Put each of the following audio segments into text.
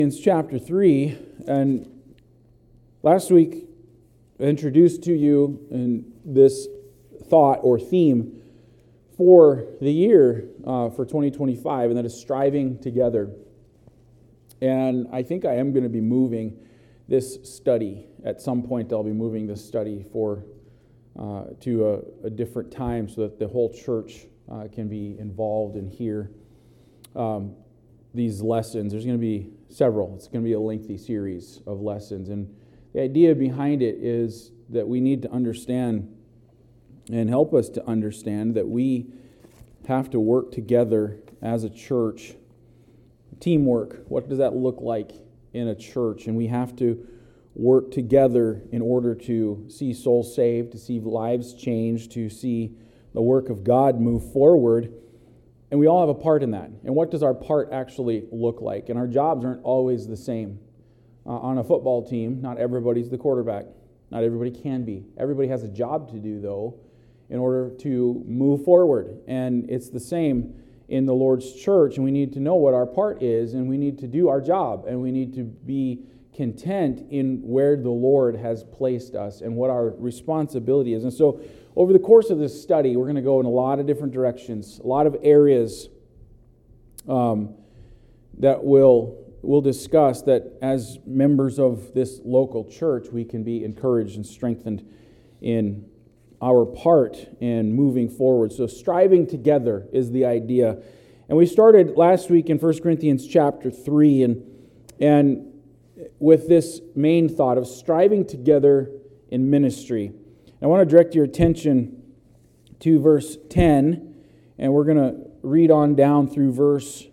Chapter 3, and last week I introduced to you in this thought or theme for the year for 2025, and that is striving together. And I think I am going to be moving this study. At some point I'll be moving this study to a different time so that the whole church can be involved and hear these lessons. There's going to be several. It's going to be a lengthy series of lessons. And the idea behind it is that we need to understand and help us to understand that we have to work together as a church. Teamwork, what does that look like in a church? And we have to work together in order to see souls saved, to see lives changed, to see the work of God move forward. And we all have a part in that. And what does our part actually look like? And our jobs aren't always the same. On a football team, not everybody's the quarterback. Not everybody can be. Everybody has a job to do, though, in order to move forward. And it's the same in the Lord's church. And we need to know what our part is, and we need to do our job. And we need to be content in where the Lord has placed us and what our responsibility is. And so over the course of this study, we're going to go in a lot of different directions, a lot of areas that we'll discuss, that as members of this local church, we can be encouraged and strengthened in our part in moving forward. So striving together is the idea. And we started last week in 1 Corinthians chapter 3 and with this main thought of striving together in ministry. I want to direct your attention to verse 10, and we're going to read on down through verse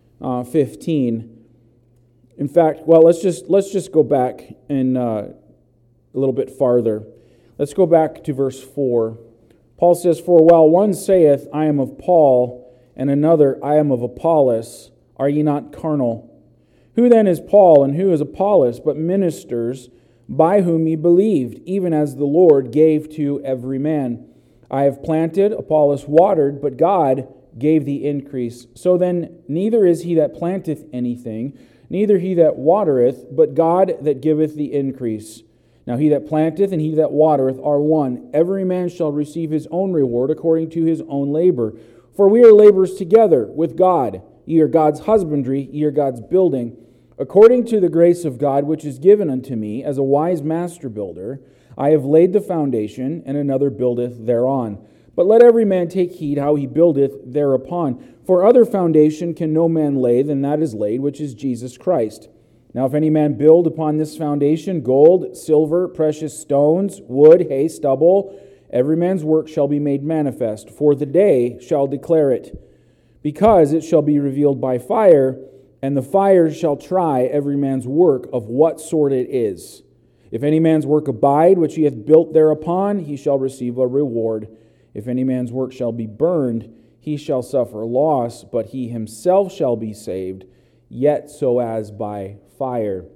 15. In fact, well, let's just go back and a little bit farther. Let's go back to verse 4. Paul says, "For while one saith, I am of Paul, and another, I am of Apollos, are ye not carnal? Who then is Paul, and who is Apollos, but ministers, by whom ye believed, even as the Lord gave to every man? I have planted, Apollos watered, but God gave the increase. So then neither is he that planteth anything, neither he that watereth, but God that giveth the increase. Now he that planteth and he that watereth are one. Every man shall receive his own reward according to his own labor. For we are laborers together with God. Ye are God's husbandry, ye are God's building. According to the grace of God which is given unto me, as a wise master builder, I have laid the foundation, and another buildeth thereon. But let every man take heed how he buildeth thereupon. For other foundation can no man lay than that is laid, which is Jesus Christ. Now if any man build upon this foundation gold, silver, precious stones, wood, hay, stubble, every man's work shall be made manifest, for the day shall declare it, because it shall be revealed by fire, and the fire shall try every man's work of what sort it is. If any man's work abide, which he hath built thereupon, he shall receive a reward. If any man's work shall be burned, he shall suffer loss, but he himself shall be saved, yet so as by fire."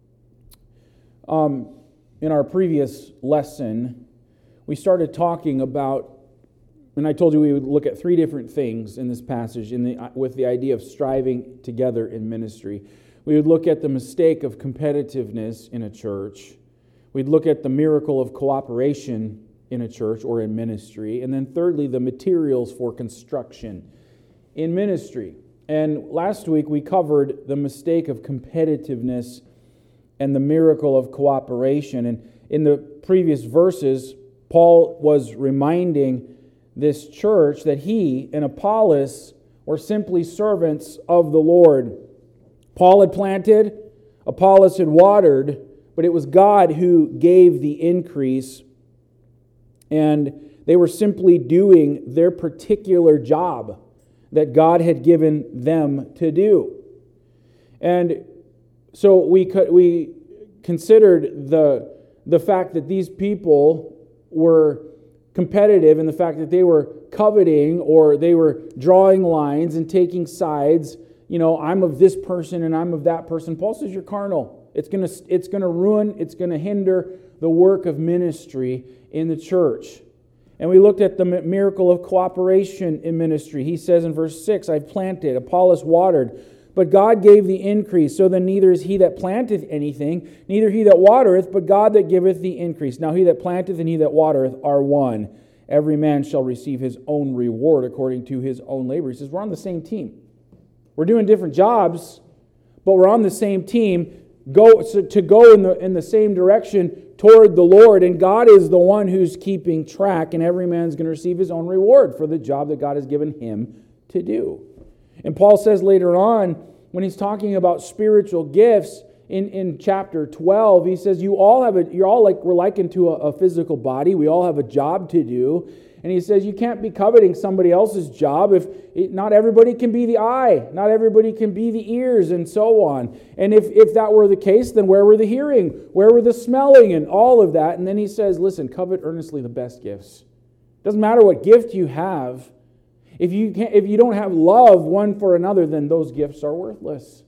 In our previous lesson, we started talking about, and I told you we would look at three different things in this passage with the idea of striving together in ministry. We would look at the mistake of competitiveness in a church. We'd look at the miracle of cooperation in a church or in ministry. And then thirdly, the materials for construction in ministry. And last week we covered the mistake of competitiveness and the miracle of cooperation. And in the previous verses, Paul was reminding this church that he and Apollos were simply servants of the Lord. Paul had planted, Apollos had watered, but it was God who gave the increase, and they were simply doing their particular job that God had given them to do. And so we considered the fact that these people were competitive in the fact that they were coveting or they were drawing lines and taking sides. You know, I'm of this person and I'm of that person. Paul says you're carnal. It's going to ruin, it's going to hinder the work of ministry in the church. And we looked at the miracle of cooperation in ministry. He says in verse 6, I've planted, Apollos watered, but God gave the increase. So then neither is he that planteth anything, neither he that watereth, but God that giveth the increase. Now he that planteth and he that watereth are one. Every man shall receive his own reward according to his own labor. He says, we're on the same team. We're doing different jobs, but we're on the same team to go in the same direction toward the Lord. And God is the one who's keeping track, and every man's going to receive his own reward for the job that God has given him to do. And Paul says later on, when he's talking about spiritual gifts, in chapter 12, he says, you're all like, we're likened to a physical body. We all have a job to do. And he says, you can't be coveting somebody else's job not everybody can be the eye. Not everybody can be the ears, and so on. And if that were the case, then where were the hearing? Where were the smelling and all of that? And then he says, listen, covet earnestly the best gifts. Doesn't matter what gift you have. If you don't have love one for another, then those gifts are worthless.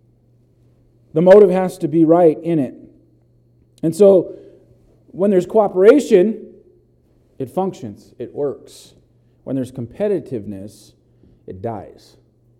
The motive has to be right in it. And so when there's cooperation, it functions, it works. When there's competitiveness, it dies.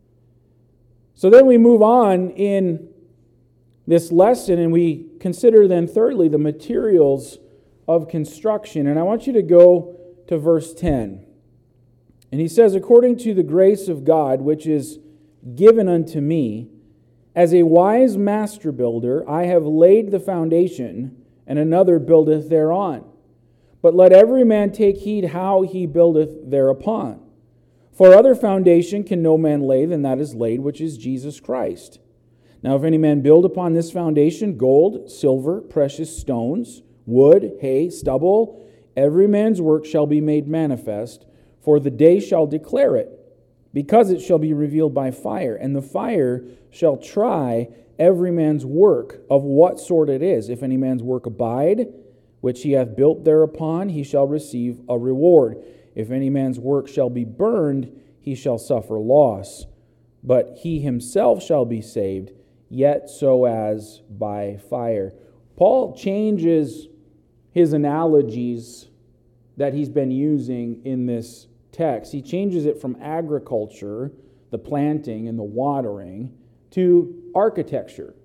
So then we move on in this lesson, and we consider then thirdly the materials of construction. And I want you to go to verse 10. And he says, according to the grace of God, which is given unto me, as a wise master builder, I have laid the foundation, and another buildeth thereon. But let every man take heed how he buildeth thereupon. For other foundation can no man lay than that is laid, which is Jesus Christ. Now if any man build upon this foundation gold, silver, precious stones, wood, hay, stubble, every man's work shall be made manifest, for the day shall declare it, because it shall be revealed by fire, and the fire shall try every man's work of what sort it is. If any man's work abide, which he hath built thereupon, he shall receive a reward. If any man's work shall be burned, he shall suffer loss. But he himself shall be saved, yet so as by fire. Paul changes his analogies that he's been using in this text. He changes it from agriculture, the planting and the watering, to architecture.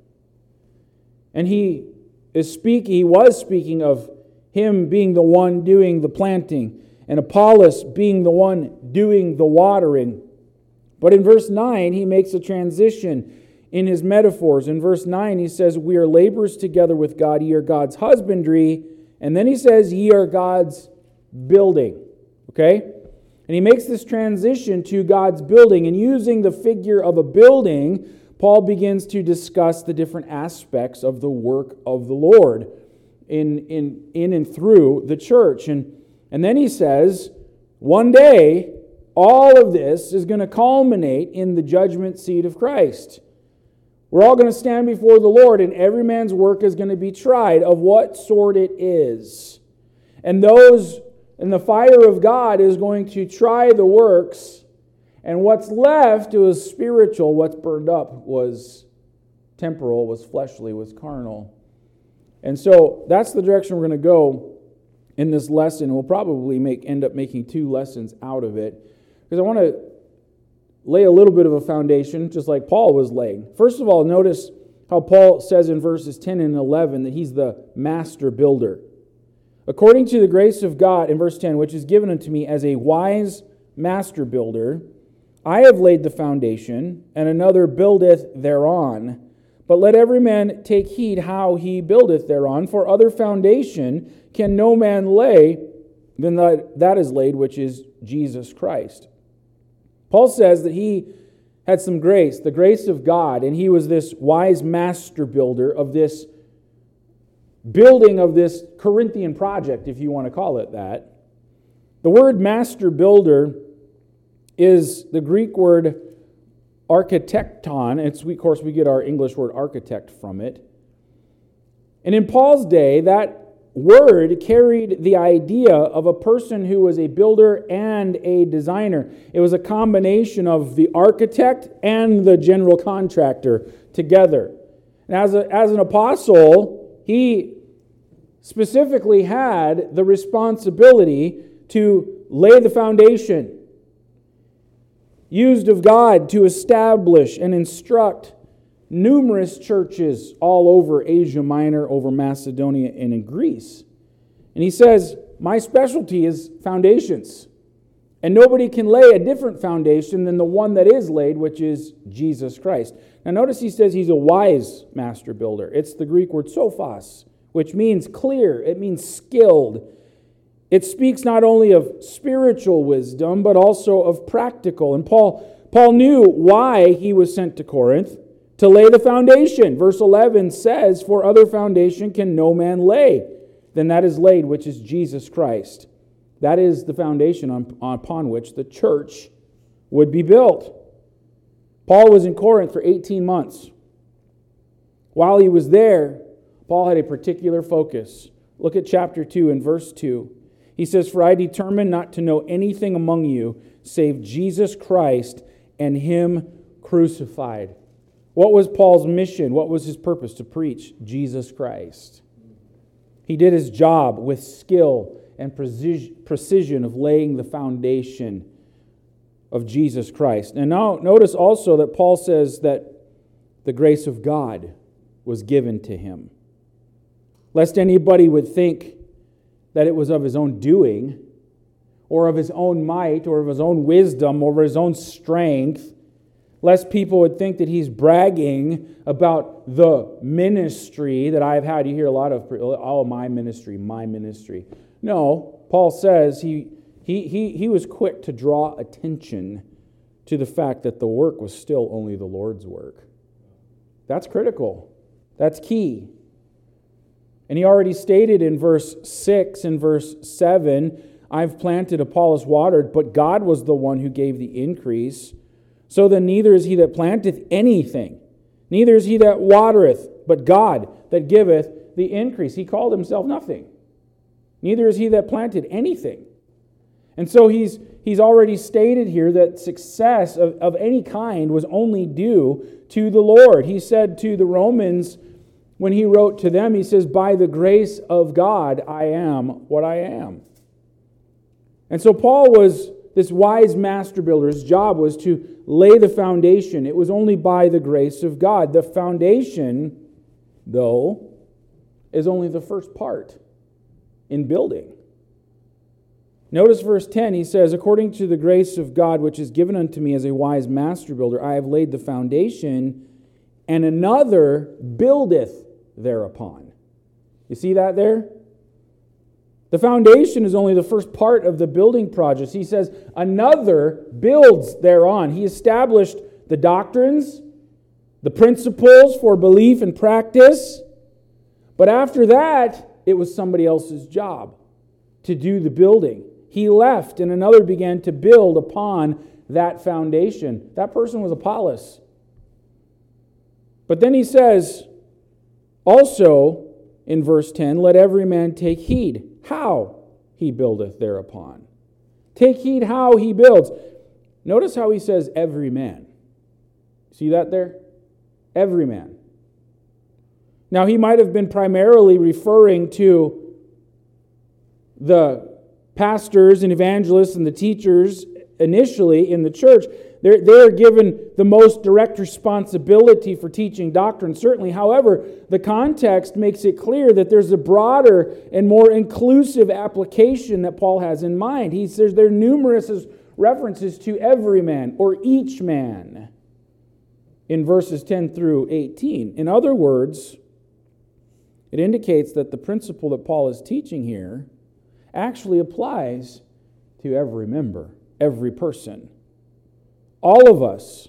And he was speaking of him being the one doing the planting and Apollos being the one doing the watering. But in verse 9, he makes a transition in his metaphors. In verse 9, he says, we are laborers together with God, ye are God's husbandry. And then he says, ye are God's building. Okay? And he makes this transition to God's building. And using the figure of a building, Paul begins to discuss the different aspects of the work of the Lord in and through the church. And then he says, one day, all of this is going to culminate in the judgment seat of Christ. We're all going to stand before the Lord, and every man's work is going to be tried of what sort it is. And the fire of God is going to try the works, and what's left was spiritual. What's burned up was temporal, was fleshly, was carnal. And so that's the direction we're going to go in this lesson. We'll probably end up making 2 lessons out of it, because I want to lay a little bit of a foundation, just like Paul was laying. First of all, notice how Paul says in verses 10 and 11 that he's the master builder. According to the grace of God, in verse 10, which is given unto me as a wise master builder, I have laid the foundation, and another buildeth thereon. But let every man take heed how he buildeth thereon, for other foundation can no man lay than that is laid, which is Jesus Christ. Paul says that he had some grace, the grace of God, and he was this wise master builder of this building of this Corinthian project, if you want to call it that. The word master builder is the Greek word architecton. Of course, we get our English word architect from it. And in Paul's day, that word carried the idea of a person who was a builder and a designer. It was a combination of the architect and the general contractor together. And as an apostle, he specifically had the responsibility to lay the foundation. used of God to establish and instruct numerous churches all over Asia Minor, over Macedonia, and in Greece. And he says, my specialty is foundations. And nobody can lay a different foundation than the one that is laid, which is Jesus Christ. Now notice he says he's a wise master builder. It's the Greek word sophos, which means clear. It means skilled. It speaks not only of spiritual wisdom, but also of practical. And Paul knew why he was sent to Corinth, to lay the foundation. Verse 11 says, for other foundation can no man lay than that is laid, which is Jesus Christ. That is the foundation upon which the church would be built. Paul was in Corinth for 18 months. While he was there, Paul had a particular focus. Look at chapter 2 and verse 2. He says, for I determined not to know anything among you save Jesus Christ and Him crucified. What was Paul's mission? What was his purpose? To preach Jesus Christ. He did his job with skill and precision of laying the foundation of Jesus Christ. And now notice also that Paul says that the grace of God was given to him. Lest anybody would think that it was of his own doing, or of his own might, or of his own wisdom, or of his own strength, lest people would think that he's bragging about the ministry that I've had. You hear a lot of, oh, my ministry. No, Paul says he was quick to draw attention to the fact that the work was still only the Lord's work. That's critical. That's key. And he already stated in verse 6 and verse 7, I've planted, Apollos watered, but God was the one who gave the increase. So then neither is he that planteth anything, neither is he that watereth, but God that giveth the increase. He called himself nothing. Neither is he that planted anything. And so he's already stated here that success of any kind was only due to the Lord. He said to the Romans, when he wrote to them, he says, by the grace of God, I am what I am. And so Paul was this wise master builder. His job was to lay the foundation. It was only by the grace of God. The foundation, though, is only the first part in building. Notice verse 10, he says, according to the grace of God, which is given unto me as a wise master builder, I have laid the foundation, and another buildeth thereupon. You see that there? The foundation is only the first part of the building project. He says, another builds thereon. He established the doctrines, the principles for belief and practice. But after that, it was somebody else's job to do the building. He left, and another began to build upon that foundation. That person was Apollos. But then he says, also in verse 10, let every man take heed how he buildeth thereupon. Take heed how he builds. Notice how he says every man. See that there? Every man. Now he might have been primarily referring to the pastors and evangelists and the teachers initially in the church. They're given the most direct responsibility for teaching doctrine, certainly. However, the context makes it clear that there's a broader and more inclusive application that Paul has in mind. He says there are numerous references to every man or each man in verses 10 through 18. In other words, it indicates that the principle that Paul is teaching here actually applies to every member, every person. All of us,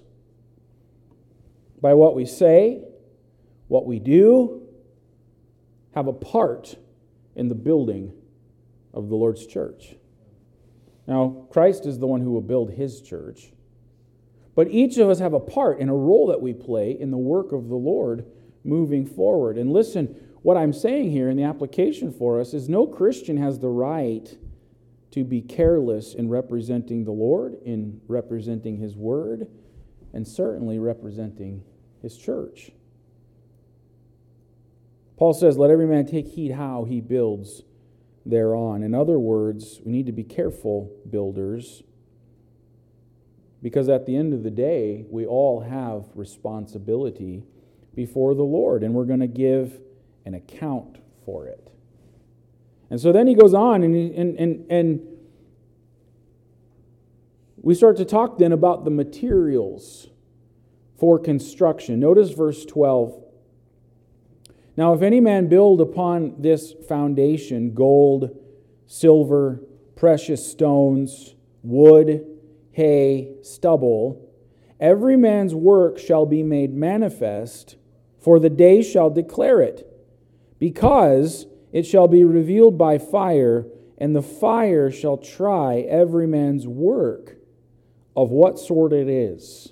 by what we say, what we do, have a part in the building of the Lord's church. Now, Christ is the one who will build His church. But each of us have a part and a role that we play in the work of the Lord moving forward. And listen, what I'm saying here in the application for us is no Christian has the right to be careless in representing the Lord, in representing His Word, and certainly representing His church. Paul says, let every man take heed how he builds thereon. In other words, we need to be careful builders Because at the end of the day, we all have responsibility before the Lord, and we're going to give an account for it. And so then he goes on, and we start to talk then about the materials for construction. Notice verse 12. Now, if any man build upon this foundation gold, silver, precious stones, wood, hay, stubble, every man's work shall be made manifest, for the day shall declare it, because it shall be revealed by fire, and the fire shall try every man's work of what sort it is.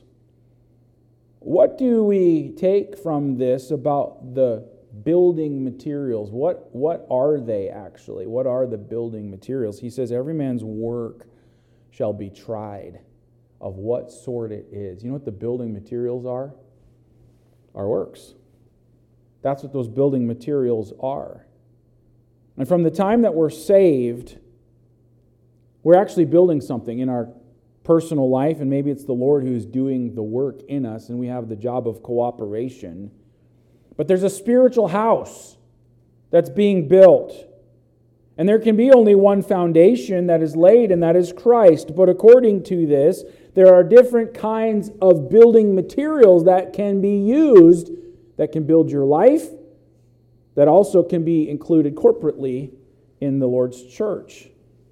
What do we take from this about the building materials? What are they actually? What are the building materials? He says every man's work shall be tried of what sort it is. You know what the building materials are? Our works. That's what those building materials are. And from the time that we're saved, we're actually building something in our personal life, and maybe it's the Lord who's doing the work in us, and we have the job of cooperation. But there's a spiritual house that's being built. And there can be only one foundation that is laid, and that is Christ. But according to this, there are different kinds of building materials that can be used that can build your life, that also can be included corporately in the Lord's church.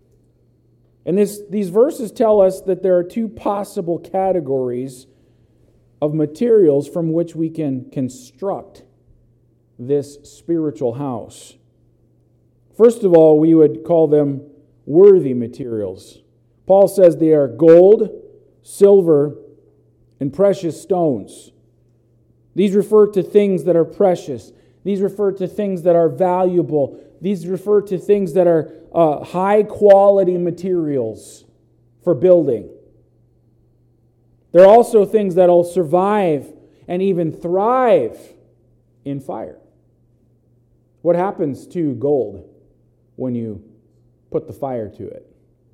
And these verses tell us that there are two possible categories of materials from which we can construct this spiritual house. First of all, we would call them worthy materials. Paul says they are gold, silver, and precious stones. These refer to things that are precious. These refer to things that are valuable. These refer to things that are high-quality materials for building. They're also things that will survive and even thrive in fire. What happens to gold when you put the fire to it?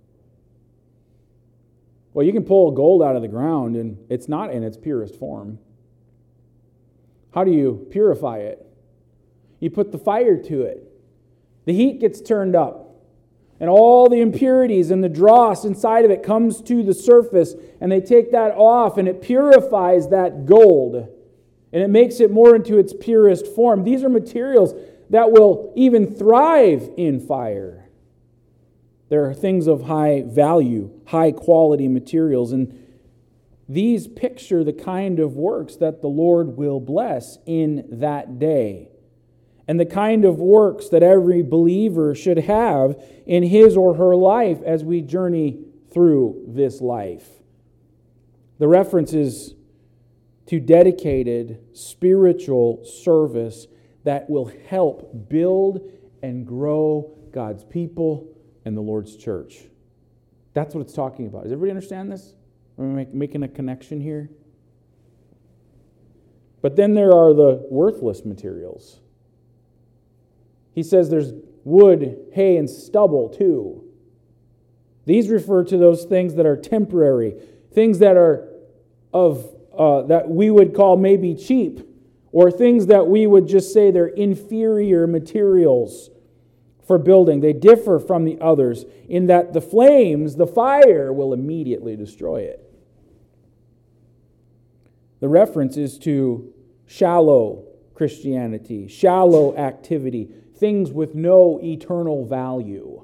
Well, you can pull gold out of the ground and it's not in its purest form. How do you purify it? You put the fire to it. The heat gets turned up. And all the impurities and the dross inside of it comes to the surface. And they take that off and it purifies that gold. And it makes it more into its purest form. These are materials that will even thrive in fire. There are things of high value, high quality materials. And these picture the kind of works that the Lord will bless in that day, and the kind of works that every believer should have in his or her life as we journey through this life. The reference is to dedicated spiritual service that will help build and grow God's people and the Lord's church. That's what it's talking about. Does everybody understand this? We're making a connection here. But then there are the worthless materials. He says there's wood, hay, and stubble too. These refer to those things that are temporary, things that are that we would call maybe cheap, or things that we would just say they're inferior materials for building. They differ from the others in that the flames, the fire, will immediately destroy it. The reference is to shallow Christianity, shallow activity, things with no eternal value.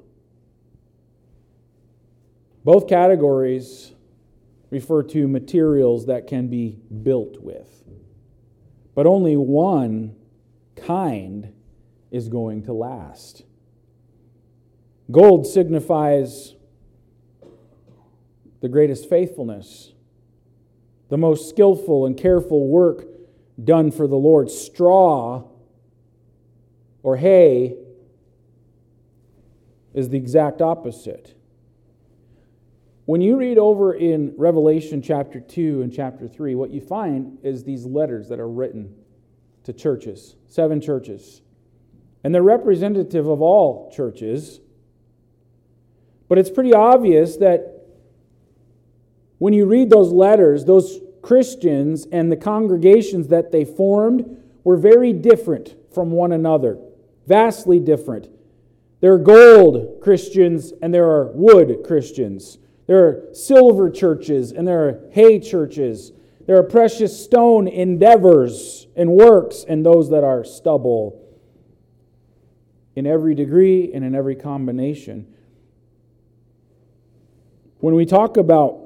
Both categories refer to materials that can be built with. But only one kind is going to last. Gold signifies the greatest faithfulness, the most skillful and careful work done for the Lord. Straw or hay is the exact opposite. When you read over in Revelation chapter 2 and chapter 3, what you find is these letters that are written to churches, 7 churches. And they're representative of all churches. But it's pretty obvious that when you read those letters, those Christians and the congregations that they formed were very different from one another, vastly different. There are gold Christians and there are wood Christians. There are silver churches and there are hay churches. There are precious stone endeavors and works and those that are stubble. In every degree and in every combination. When we talk about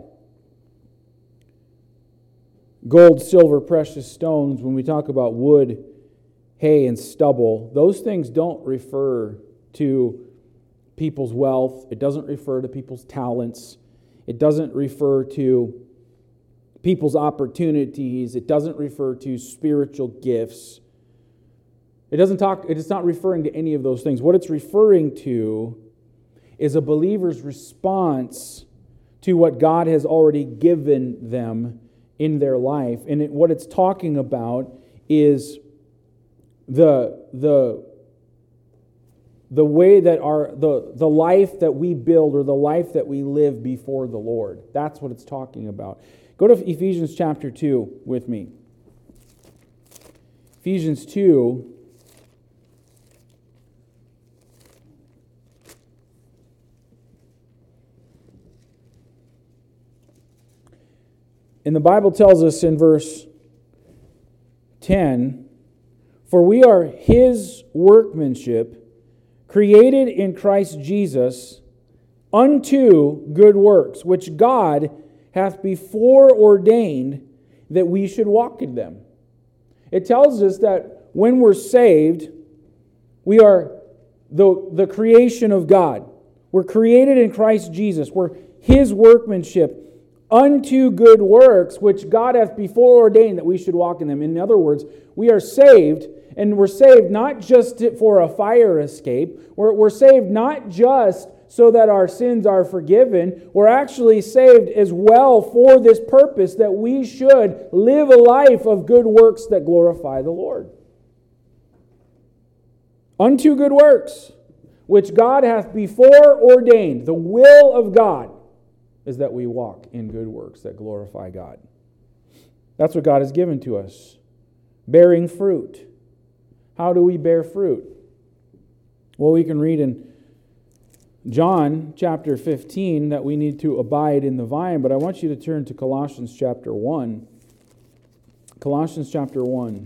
gold, silver, precious stones, when we talk about wood, hay, and stubble, those things don't refer to people's wealth. It doesn't refer to people's talents. It doesn't refer to people's opportunities. It doesn't refer to spiritual gifts. It's not referring to any of those things. What it's referring to is a believer's response to what God has already given them in their life. And what it's talking about is the way that the life that we build or the life that we live before the Lord. That's what it's talking about. Go to Ephesians chapter 2 with me. Ephesians 2. And the Bible tells us in verse 10, "For we are His workmanship, created in Christ Jesus, unto good works, which God hath before ordained that we should walk in them." It tells us that when we're saved, we are the creation of God. We're created in Christ Jesus. We're His workmanship, unto good works, which God hath before ordained that we should walk in them. In other words, we are saved, and we're saved not just for a fire escape. We're saved not just so that our sins are forgiven. We're actually saved as well for this purpose, that we should live a life of good works that glorify the Lord. Unto good works, which God hath before ordained. The will of God is that we walk in good works that glorify God. That's what God has given to us. Bearing fruit. How do we bear fruit? Well, we can read in John chapter 15 that we need to abide in the vine, but I want you to turn to Colossians chapter 1. Colossians chapter 1.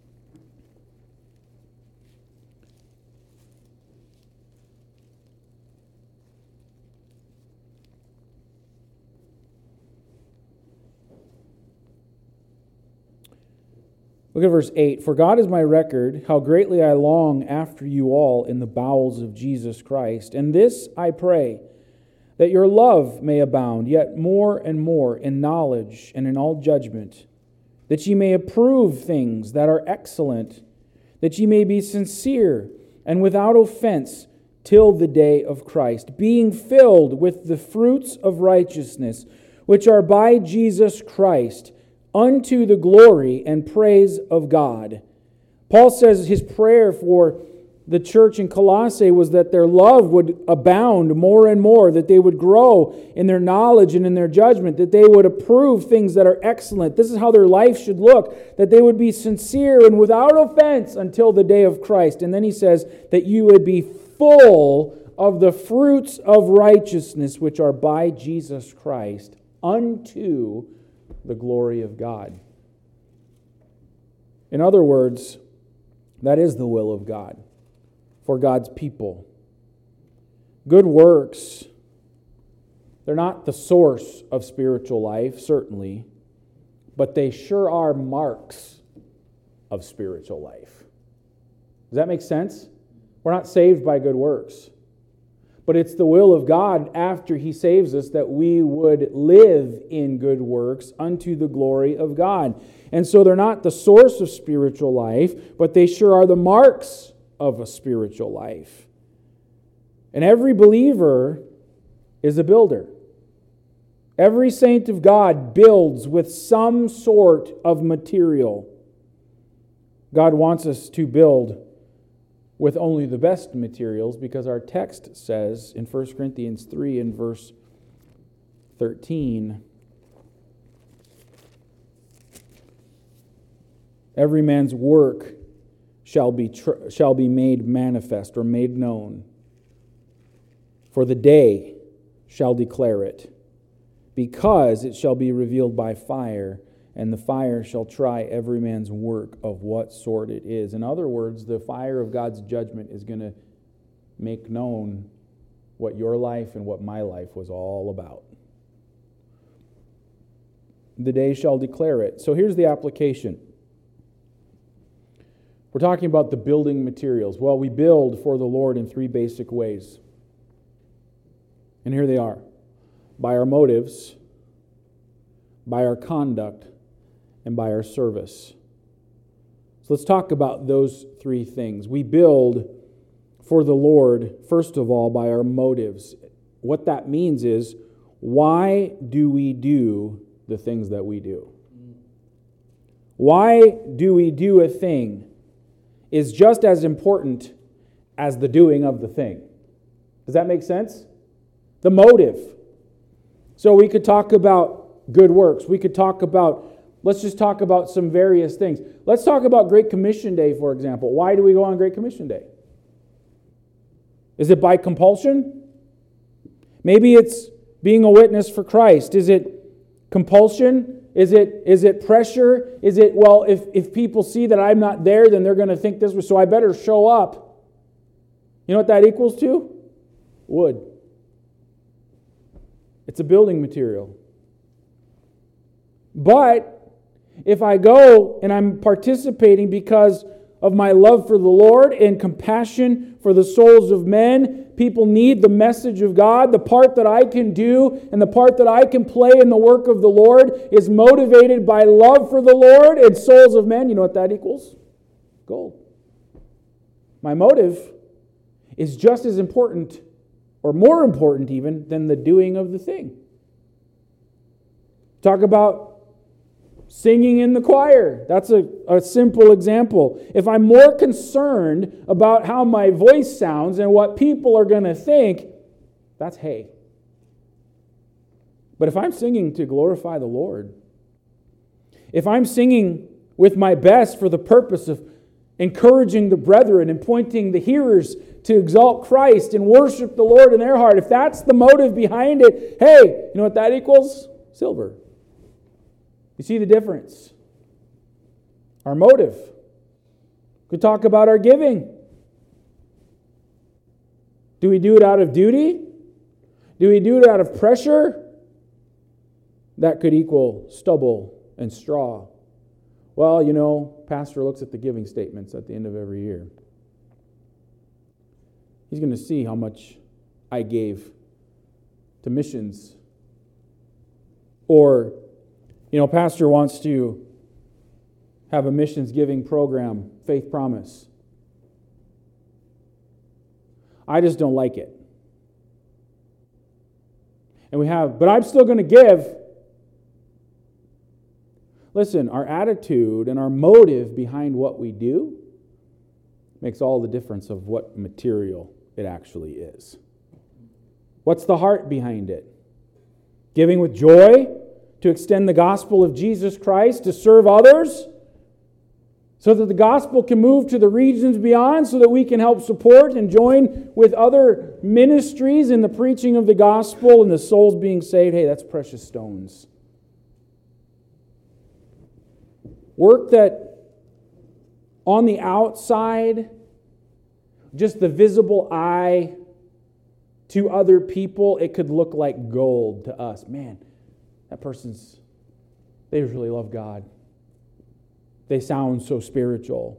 Look at verse 8. "For God is my record, how greatly I long after you all in the bowels of Jesus Christ. And this I pray, that your love may abound yet more and more in knowledge and in all judgment, that ye may approve things that are excellent, that ye may be sincere and without offense till the day of Christ, being filled with the fruits of righteousness, which are by Jesus Christ, unto the glory and praise of God." Paul says his prayer for the church in Colossae was that their love would abound more and more, that they would grow in their knowledge and in their judgment, that they would approve things that are excellent. This is how their life should look, that they would be sincere and without offense until the day of Christ. And then he says that you would be full of the fruits of righteousness, which are by Jesus Christ, unto the glory of God. In other words, that is the will of God for God's people. Good works, they're not the source of spiritual life, certainly, but they sure are marks of spiritual life. Does that make sense? We're not saved by good works. But it's the will of God after He saves us that we would live in good works unto the glory of God. And so they're not the source of spiritual life, but they sure are the marks of a spiritual life. And every believer is a builder. Every saint of God builds with some sort of material. God wants us to build with only the best materials, because our text says in 1 Corinthians 3 and verse 13, Every man's work shall be made manifest or made known. For the day shall declare it, because it shall be revealed by fire, and the fire shall try every man's work of what sort it is. In other words, the fire of God's judgment is going to make known what your life and what my life was all about. The day shall declare it. So here's the application. We're talking about the building materials. Well, we build for the Lord in three basic ways. And here they are. By our motives, by our conduct, and by our service. So let's talk about those three things. We build for the Lord, first of all, by our motives. What that means is, why do we do the things that we do? Why do we do a thing is just as important as the doing of the thing. Does that make sense? The motive. So we could talk about good works. We could talk about, let's just talk about some various things. Let's talk about Great Commission Day, for example. Why do we go on Great Commission Day? Is it by compulsion? Maybe it's being a witness for Christ. Is it compulsion? Is it pressure? Is it, well, if people see that I'm not there, then they're going to think this way, so I better show up. You know what that equals to? Wood. It's a building material. But if I go and I'm participating because of my love for the Lord and compassion for the souls of men, people need the message of God. The part that I can do and the part that I can play in the work of the Lord is motivated by love for the Lord and souls of men. You know what that equals? Gold. My motive is just as important, or more important even, than the doing of the thing. Talk about singing in the choir. That's a simple example. If I'm more concerned about how my voice sounds and what people are going to think, that's hay. But if I'm singing to glorify the Lord, if I'm singing with my best for the purpose of encouraging the brethren and pointing the hearers to exalt Christ and worship the Lord in their heart, if that's the motive behind it, hey, you know what that equals? Silver. You see the difference? Our motive. We could talk about our giving. Do we do it out of duty? Do we do it out of pressure? That could equal stubble and straw. Well, you know, pastor looks at the giving statements at the end of every year. He's going to see how much I gave to missions. Or, you know, pastor wants to have a missions giving program, Faith Promise. I just don't like it. But I'm still going to give. Listen, our attitude and our motive behind what we do makes all the difference of what material it actually is. What's the heart behind it? Giving with joy to extend the gospel of Jesus Christ, to serve others, so that the gospel can move to the regions beyond, so that we can help support and join with other ministries in the preaching of the gospel and the souls being saved. Hey, that's precious stones. Work that on the outside, just the visible eye to other people, it could look like gold to us. Man, they really love God. They sound so spiritual.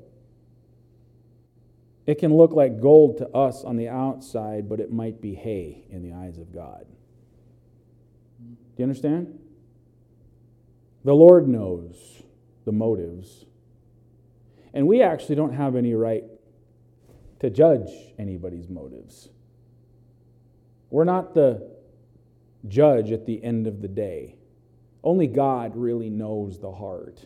It can look like gold to us on the outside, but it might be hay in the eyes of God. Do you understand? The Lord knows the motives. And we actually don't have any right to judge anybody's motives. We're not the judge at the end of the day. Only God really knows the heart.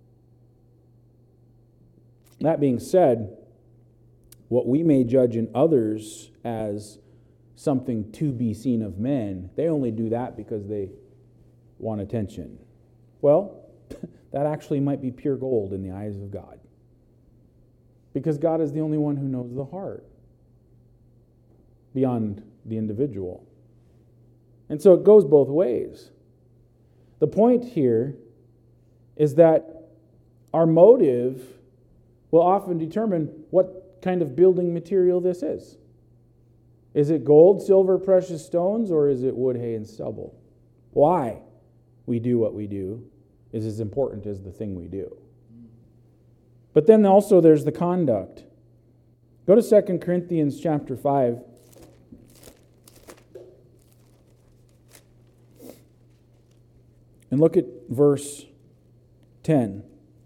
That being said, what we may judge in others as something to be seen of men, they only do that because they want attention. Well, that actually might be pure gold in the eyes of God. Because God is the only one who knows the heart beyond the individual. And so it goes both ways. The point here is that our motive will often determine what kind of building material this is. Is it gold, silver, precious stones, or is it wood, hay, and stubble? Why we do what we do is as important as the thing we do. But then also there's the conduct. Go to 2 Corinthians chapter 5. And look at verse 10.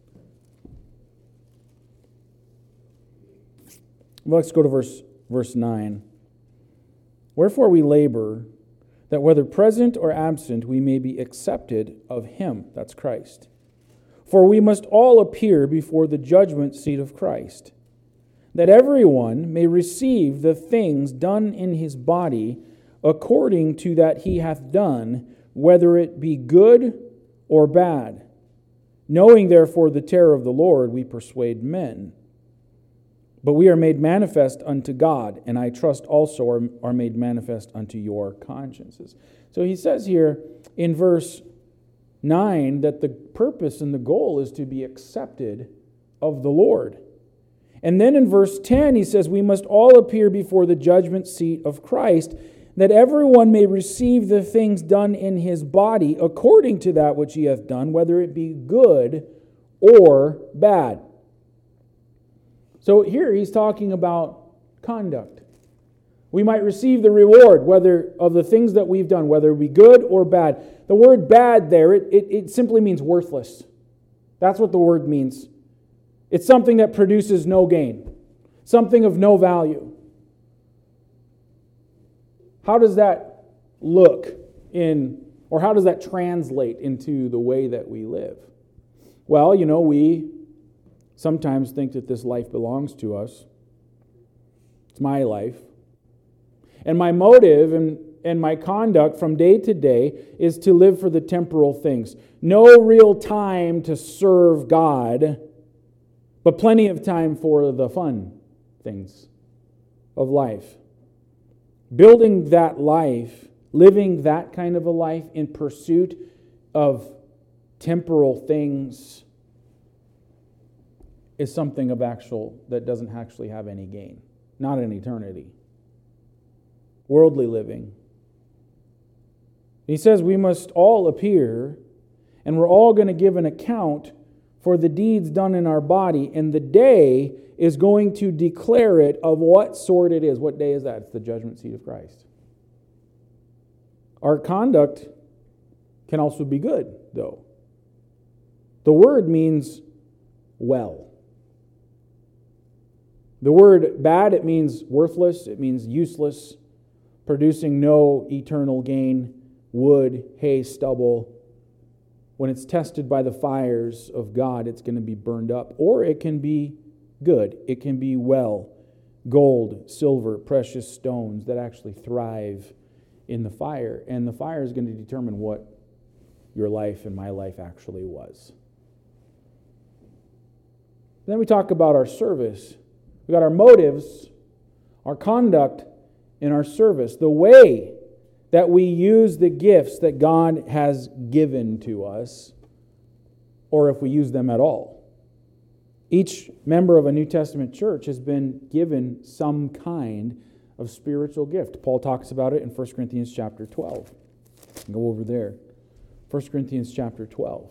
Let's go to verse 9. Wherefore we labor, that whether present or absent, we may be accepted of Him, that's Christ. For we must all appear before the judgment seat of Christ, that everyone may receive the things done in his body according to that he hath done, whether it be good or bad. Knowing therefore the terror of the Lord, we persuade men. But we are made manifest unto God, and I trust also are made manifest unto your consciences. So he says here in verse 9 that the purpose and the goal is to be accepted of the Lord. And then in verse 10 he says, we must all appear before the judgment seat of Christ, that everyone may receive the things done in his body according to that which he hath done, whether it be good or bad. So here he's talking about conduct. We might receive the reward whether of the things that we've done, whether it be good or bad. The word bad there, it simply means worthless. That's what the word means. It's something that produces no gain, something of no value. How does that look in, or how does that translate into the way that we live? Well, we sometimes think that this life belongs to us. It's my life. And my motive and my conduct from day to day is to live for the temporal things. No real time to serve God, but plenty of time for the fun things of life. Building that life, living that kind of a life in pursuit of temporal things is something that doesn't actually have any gain. Not in eternity. Worldly living. He says we must all appear, and we're all going to give an account for the deeds done in our body, and the day is going to declare it of what sort it is. What day is that? It's the judgment seat of Christ. Our conduct can also be good, though. The word means well. The word bad, it means worthless, it means useless, producing no eternal gain, wood, hay, stubble. When it's tested by the fires of God, it's going to be burned up. Or it can be good. It can be well. Gold, silver, precious stones that actually thrive in the fire. And the fire is going to determine what your life and my life actually was. Then we talk about our service. We got our motives, our conduct, and our service. The way that we use the gifts that God has given to us, or if we use them at all. Each member of a New Testament church has been given some kind of spiritual gift. Paul talks about it in 1 Corinthians chapter 12. Go over there. 1 Corinthians chapter 12.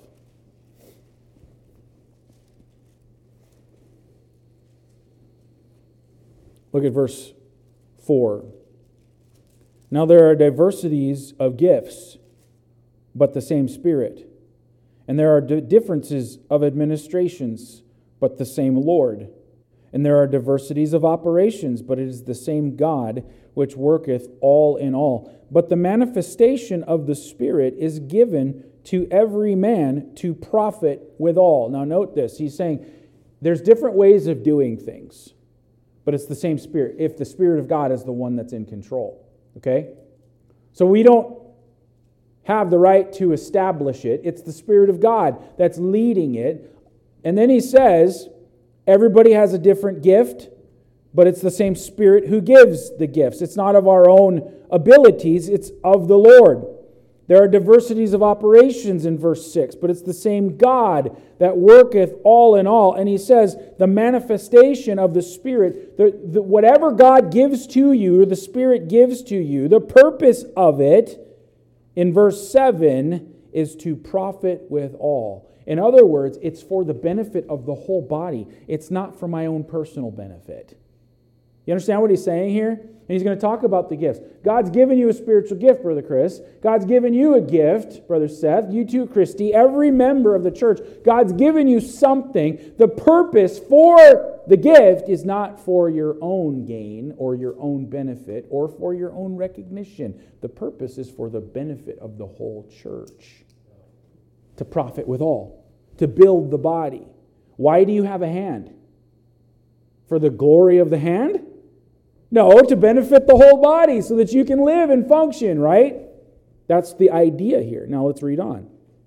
Look at verse 4. Now there are diversities of gifts, but the same Spirit. And there are differences of administrations, but the same Lord. And there are diversities of operations, but it is the same God which worketh all in all. But the manifestation of the Spirit is given to every man to profit withal. Now note this. He's saying there's different ways of doing things, but it's the same Spirit, if the Spirit of God is the one that's in control. Okay? So we don't have the right to establish it. It's the Spirit of God that's leading it. And then he says, everybody has a different gift, but it's the same Spirit who gives the gifts. It's not of our own abilities, it's of the Lord. There are diversities of operations in verse 6, but it's the same God that worketh all in all. And he says the manifestation of the Spirit, whatever God gives to you, or the Spirit gives to you, the purpose of it, in verse 7, is to profit with all. In other words, it's for the benefit of the whole body. It's not for my own personal benefit. You understand what he's saying here? And he's going to talk about the gifts. God's given you a spiritual gift, Brother Chris. God's given you a gift, Brother Seth. You too, Christy. Every member of the church. God's given you something. The purpose for the gift is not for your own gain or your own benefit or for your own recognition. The purpose is for the benefit of the whole church. To profit with all. To build the body. Why do you have a hand? For the glory of the hand? No, to benefit the whole body so that you can live and function, right? That's the idea here. Now let's read on.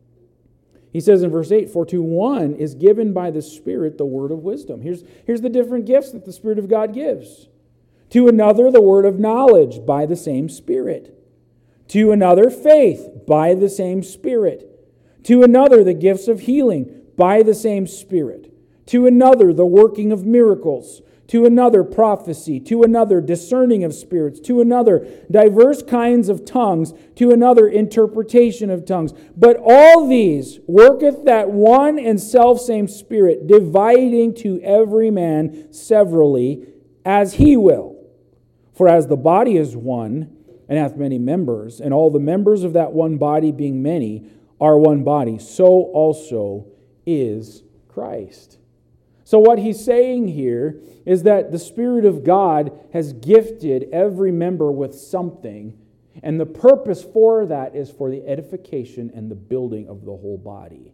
He says in verse 8, for to one is given by the Spirit the word of wisdom. Here's the different gifts that the Spirit of God gives. To another the word of knowledge by the same Spirit. To another faith by the same Spirit. To another the gifts of healing by the same Spirit. To another the working of miracles. To another prophecy, to another discerning of spirits, to another diverse kinds of tongues, to another interpretation of tongues. But all these worketh that one and selfsame Spirit, dividing to every man severally as he will. For as the body is one, and hath many members, and all the members of that one body being many are one body, so also is Christ. So what he's saying here is that the Spirit of God has gifted every member with something, and the purpose for that is for the edification and the building of the whole body.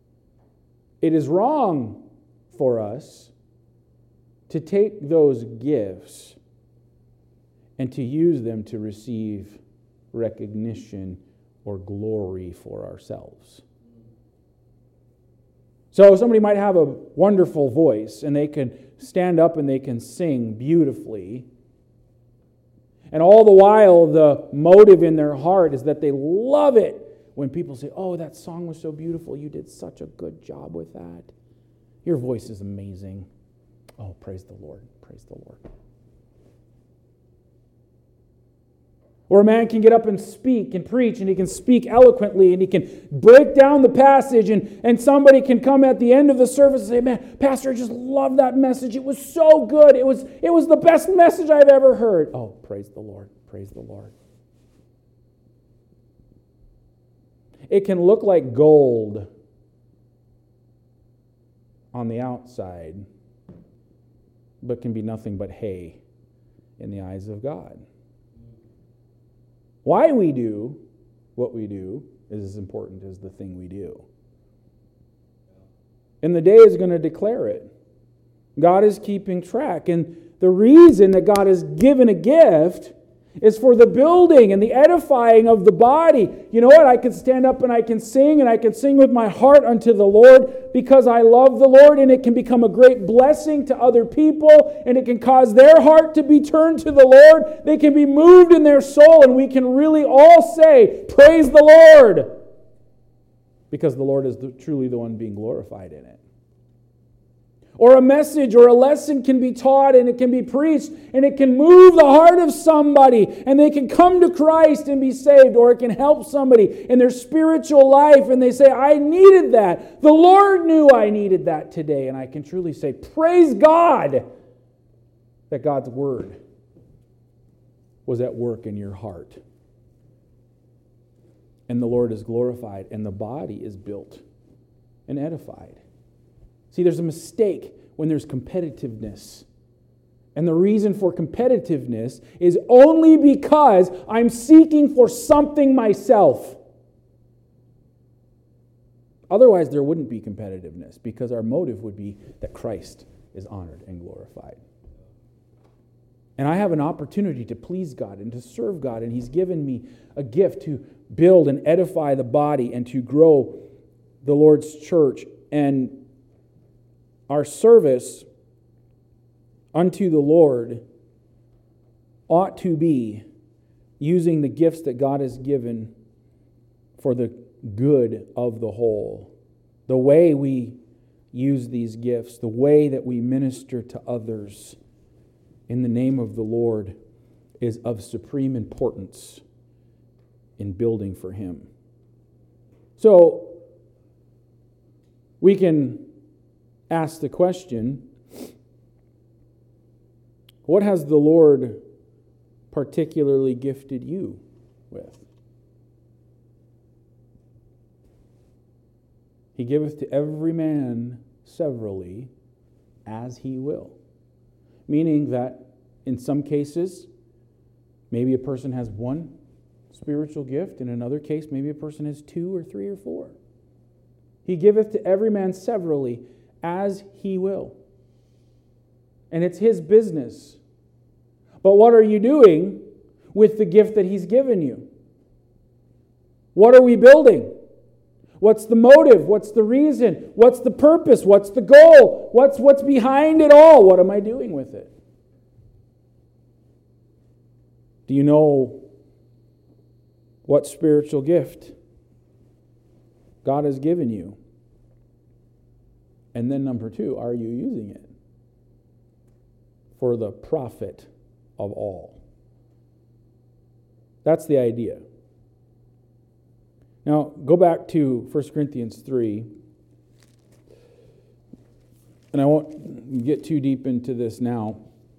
It is wrong for us to take those gifts and to use them to receive recognition or glory for ourselves. So somebody might have a wonderful voice and they can stand up and they can sing beautifully. And all the while the motive in their heart is that they love it when people say, oh, that song was so beautiful. You did such a good job with that. Your voice is amazing. Oh, praise the Lord. Praise the Lord. Or a man can get up and speak and preach, and he can speak eloquently, and he can break down the passage, and somebody can come at the end of the service and say, man, Pastor, I just love that message. It was so good. It was the best message I've ever heard. Oh, praise the Lord. Praise the Lord. It can look like gold on the outside, but can be nothing but hay in the eyes of God. Why we do what we do is as important as the thing we do. And the day is going to declare it. God is keeping track. And the reason that God has given a gift is for the building and the edifying of the body. You know what? I can stand up and I can sing with my heart unto the Lord because I love the Lord, and it can become a great blessing to other people, and it can cause their heart to be turned to the Lord. They can be moved in their soul, and we can really all say, praise the Lord, because the Lord is truly the one being glorified in it. Or a message or a lesson can be taught and it can be preached and it can move the heart of somebody and they can come to Christ and be saved, or it can help somebody in their spiritual life and they say, I needed that. The Lord knew I needed that today. And I can truly say, praise God that God's Word was at work in your heart. And the Lord is glorified and the body is built and edified. See, there's a mistake when there's competitiveness. And the reason for competitiveness is only because I'm seeking for something myself. Otherwise, there wouldn't be competitiveness because our motive would be that Christ is honored and glorified. And I have an opportunity to please God and to serve God. And He's given me a gift to build and edify the body and to grow the Lord's church. And our service unto the Lord ought to be using the gifts that God has given for the good of the whole. The way we use these gifts, the way that we minister to others in the name of the Lord is of supreme importance in building for Him. So, we can ask the question, what has the Lord particularly gifted you with? He giveth to every man severally as he will. Meaning that in some cases, maybe a person has one spiritual gift. In another case, maybe a person has 2 or 3 or 4. He giveth to every man severally as he will. And it's his business. But what are you doing with the gift that He's given you? What are we building? What's the motive? What's the reason? What's the purpose? What's the goal? What's behind it all? What am I doing with it? Do you know what spiritual gift God has given you? And then number 2, are you using it for the profit of all? That's the idea. Now, go back to 1 Corinthians 3. And I won't get too deep into this now.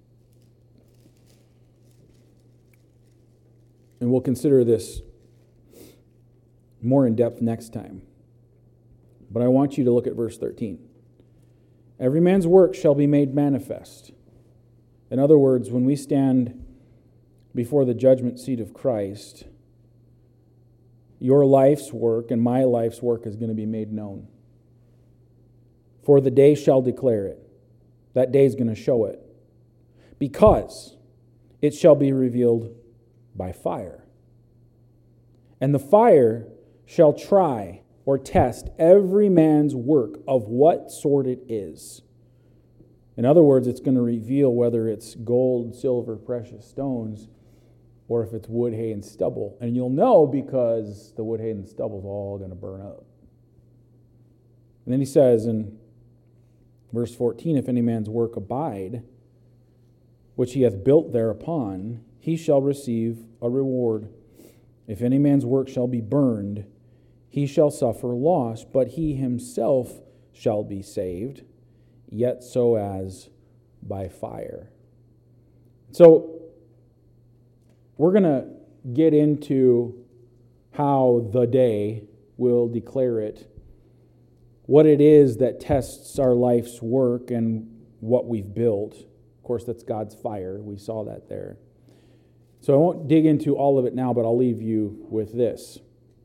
And we'll consider this more in depth next time. But I want you to look at verse 13. Every man's work shall be made manifest. In other words, when we stand before the judgment seat of Christ, your life's work and my life's work is going to be made known. For the day shall declare it. That day is going to show it. Because it shall be revealed by fire. And the fire shall try or test every man's work of what sort it is. In other words, it's going to reveal whether it's gold, silver, precious stones, or if it's wood, hay, and stubble. And you'll know because the wood, hay, and stubble is all going to burn up. And then he says in verse 14, if any man's work abide, which he hath built thereupon, he shall receive a reward. If any man's work shall be burned, he shall suffer loss, but he himself shall be saved, yet so as by fire. So, we're going to get into how the day will declare it, what it is that tests our life's work and what we've built. Of course, that's God's fire. We saw that there. So I won't dig into all of it now, but I'll leave you with this.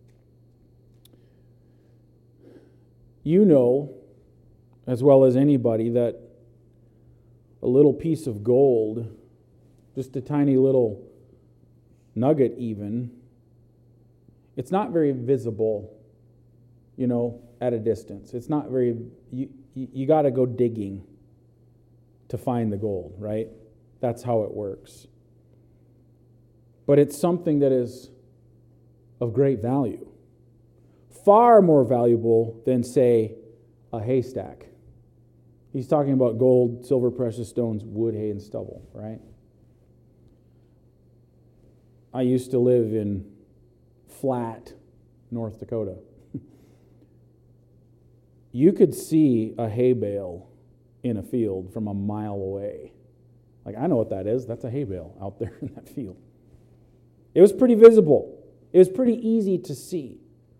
You know, as well as anybody, that a little piece of gold, just a tiny little nugget even, it's not very visible, at a distance. It's not very, you got to go digging to find the gold, right? That's how it works. But it's something that is of great value. Far more valuable than, say, a haystack. He's talking about gold, silver, precious stones, wood, hay, and stubble, right? I used to live in Flat, North Dakota. You could see a hay bale in a field from a mile away. Like, I know what that is. That's a hay bale out there in that field. It was pretty visible. It was pretty easy to see.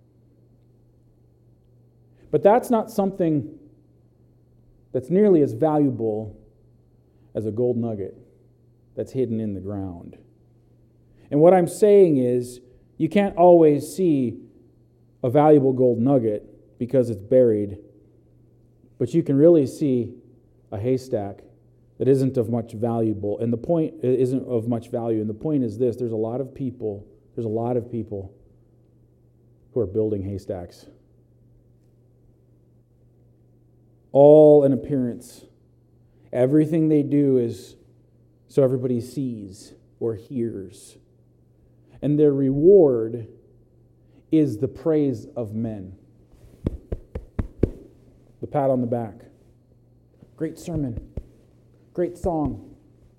But that's not something that's nearly as valuable as a gold nugget that's hidden in the ground. And what I'm saying is, you can't always see a valuable gold nugget because it's buried, but you can really see a haystack that isn't of much valuable. And the point isn't of much value. And the point is this: there's a lot of people who are building haystacks. All in appearance. Everything they do is so everybody sees or hears. And their reward is the praise of men. The pat on the back. Great sermon. Great song.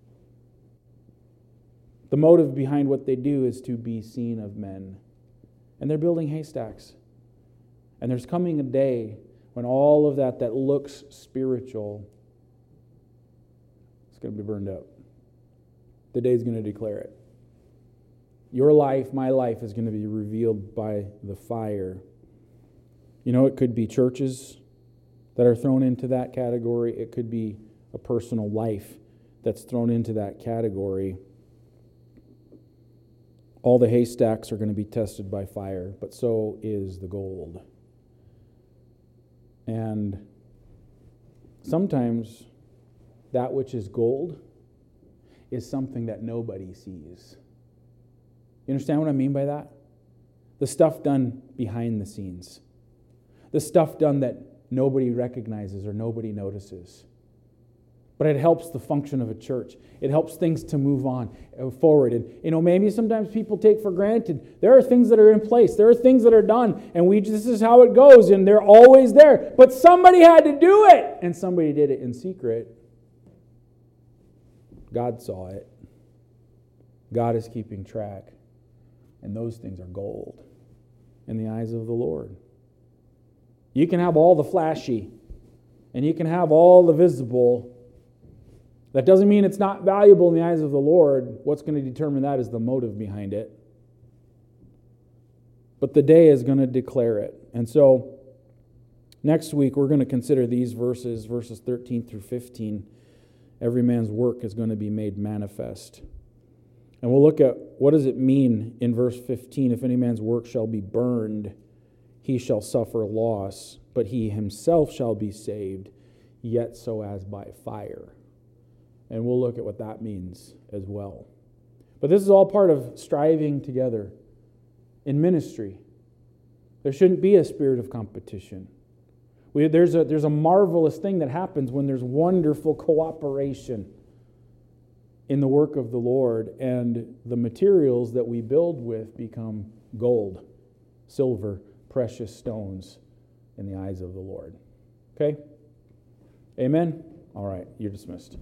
The motive behind what they do is to be seen of men. And they're building haystacks. And there's coming a day when all of that looks spiritual is going to be burned up. The day's going to declare it. Your life, my life, is going to be revealed by the fire. You know, it could be churches that are thrown into that category. It could be a personal life that's thrown into that category. All the haystacks are going to be tested by fire, but so is the gold. And sometimes that which is gold is something that nobody sees. You understand what I mean by that? The stuff done behind the scenes. The stuff done that nobody recognizes or nobody notices. But it helps the function of a church. It helps things to move on forward. And maybe sometimes people take for granted. There are things that are in place. There are things that are done. And this is how it goes. And they're always there. But somebody had to do it. And somebody did it in secret. God saw it. God is keeping track. And those things are gold in the eyes of the Lord. You can have all the flashy. And you can have all the visible. That doesn't mean it's not valuable in the eyes of the Lord. What's going to determine that is the motive behind it. But the day is going to declare it. And so, next week we're going to consider these verses 13 through 15. Every man's work is going to be made manifest. And we'll look at what does it mean in verse 15, if any man's work shall be burned, he shall suffer loss, but he himself shall be saved, yet so as by fire. And we'll look at what that means as well. But this is all part of striving together in ministry. There shouldn't be a spirit of competition. There's a marvelous thing that happens when there's wonderful cooperation in the work of the Lord, and the materials that we build with become gold, silver, precious stones in the eyes of the Lord. Okay? Amen? All right, you're dismissed.